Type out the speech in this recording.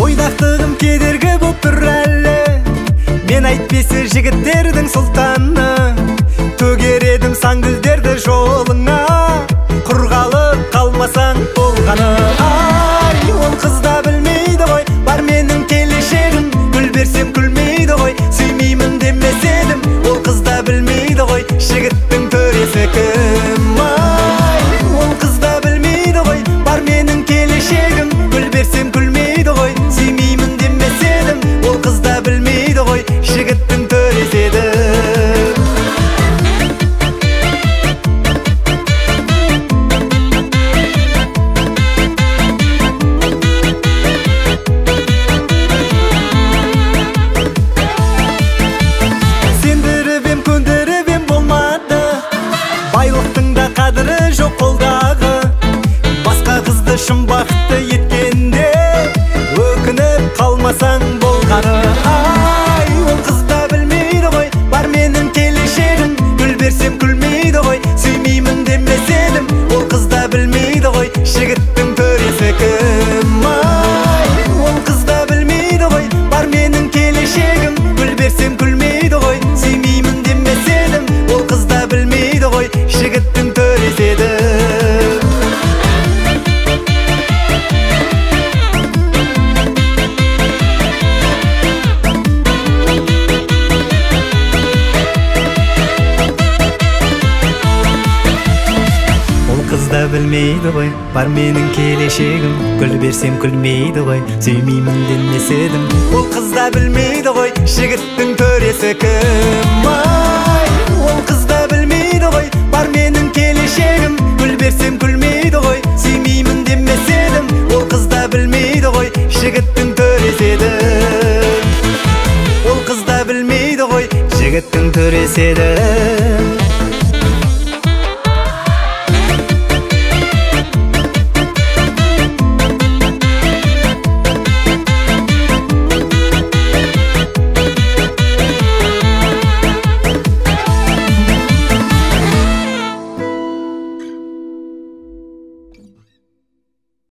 Ойдақтығым кедергі боп тұр әлі, мен әйтпесі жігіттердің сұлтаны. Төгер едім саңгүлдерді жолыңа, құр қалып қалмасаң болғаны. Ай, ол қыз да білмейді ғой, бар менің келешегім. Гүл берсем күлмейді ғой, сүймеймін демес едім. Ол қыз да білмейді ғой, жігіттің төресі кім. Ай, ол қыз да білмейді ғой, бар менің келешегім. Гүл берсем күлмейді ғой, сүймеймін демес едім. Ол қыз да білмейді ғой, жігіттің төресі едім. Қадірі жоқ қолдағы, басқа қызды шын бақытты еткенде өкініп қалмасаң болғаны. Ай, ол қыз да білмейді ғой, бар менің келешегім. Гүл берсем күлмейді ғой, сүймеймін демес едім. Ол қыз да білмейді ғой, жігіттің төресі кім. Ай, ол қыз да білмейді ғой, бар менің келешегім. Гүл берсем күлмейді ғой, сүймеймін демес едім. Ол қыз да білмейді ғой, жігіттің төресі едім. Ол қыз да білмейді ғой, бар менің келешегім. Гүл берсем күлмейді ғой, сүймеймін демес едім. Ол қыз да білмейді ғой, жігіттің төресі кім. Ай, ол қыз да білмейді ғой, бар менің келешегім. Гүл берсем күлмейді